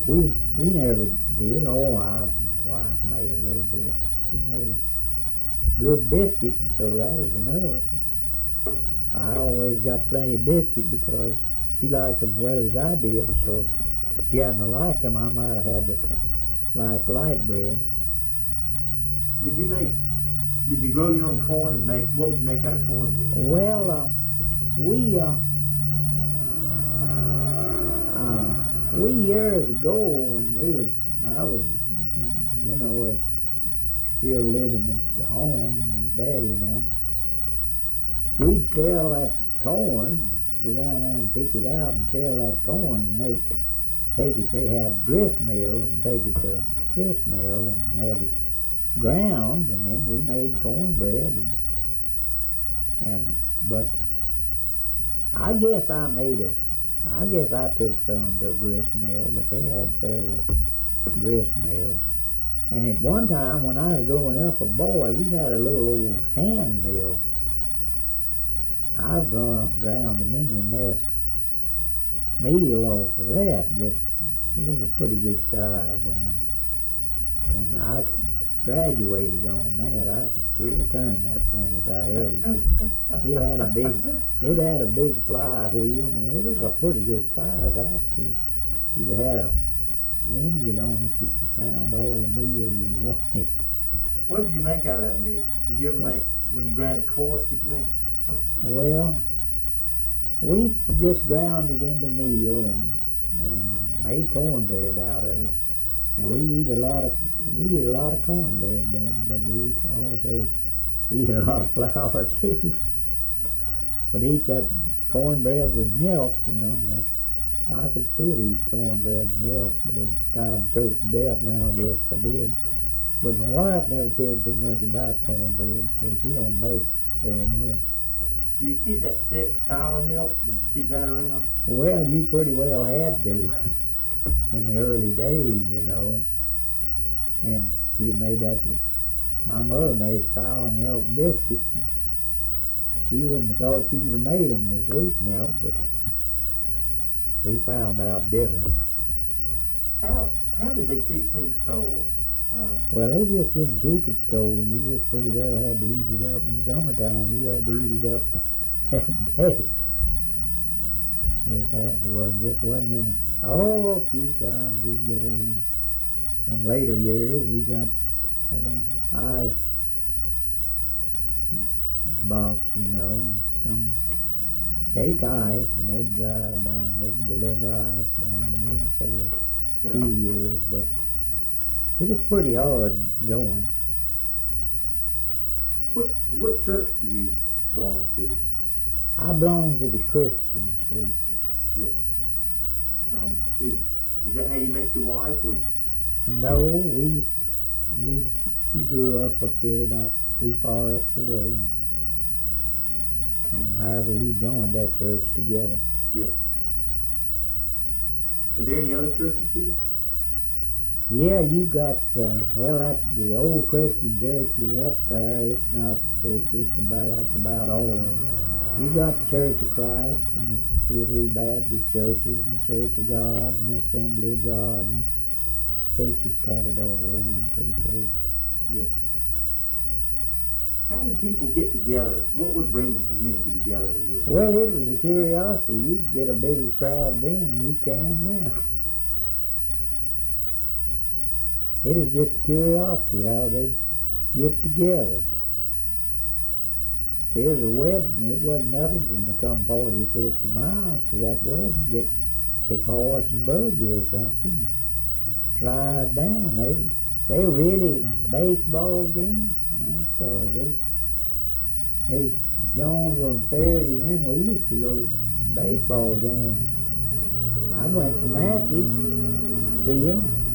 We never did. Oh, my wife made a little bit, but she made a good biscuit, and so that is enough. I always got plenty of biscuit because she liked them well as I did, so if she hadn't liked them, I might have had to like light bread. Did you grow your own corn and what would you make out of cornmeal? Well, we years ago when I was, still living at home with Daddy and them, we'd shell that corn, go down there and pick it out and shell that corn and take it. They had grist mills and take it to a grist mill and have it ground, and then we made cornbread. But I guess I took some to a grist mill, but they had several grist mills. And at one time when I was growing up a boy, we had a little old hand mill. I've ground a many a mess meal off of that. It was a pretty good size one, and I graduated on that. I could still turn that thing if I had it. It had a big fly wheel, and it was a pretty good size outfit. You had a engine on it. You could ground all the meal you wanted. What did you make out of that meal? Did you ever make, when you ground it coarse, would you make something? Well, we just ground it into meal and made cornbread out of it. And we eat a lot of cornbread there, but we also eat a lot of flour too. But eat that cornbread with milk, I could still eat cornbread and milk, but it kind of choked to death now, I guess, if I did. But my wife never cared too much about cornbread, so she don't make very much. Do you keep that thick sour milk? Did you keep that around? Well, you pretty well had to in the early days, And you made that. My mother made sour milk biscuits. She wouldn't have thought you would have made them with sweet milk, but we found out different. How did they keep things cold? Well, they just didn't keep it cold. You just pretty well had to eat it up. In the summertime, you had to eat it up that day. Just had to. Wasn't any. Oh, a few times we get a little. In later years, we had an ice box, and come take ice, and they'd drive down. They'd deliver ice down there for a few years, but it was pretty hard going. What church do you belong to? I belong to the Christian church. Yes. Is that how you met your wife? No, she grew up here, not too far up the way, and however we joined that church together. Yes. Are there any other churches here? Yeah, you got the old Christian church is up there. That's about all. You got Church of Christ and 2 or 3 Baptist churches and Church of God and Assembly of God and churches scattered all around pretty close. Yes. How did people get together? What would bring the community together when you were? Well, it was a curiosity. You could get a bigger crowd then than you can now. It was just a curiosity how they'd get together. There was a wedding. It wasn't nothing for them to come 40 or 50 miles to that wedding. Take a horse and buggy or something and drive down. They really, baseball games, my stars, they Jonesville and Faraday, then we used to go to baseball games. I went to matches to see them.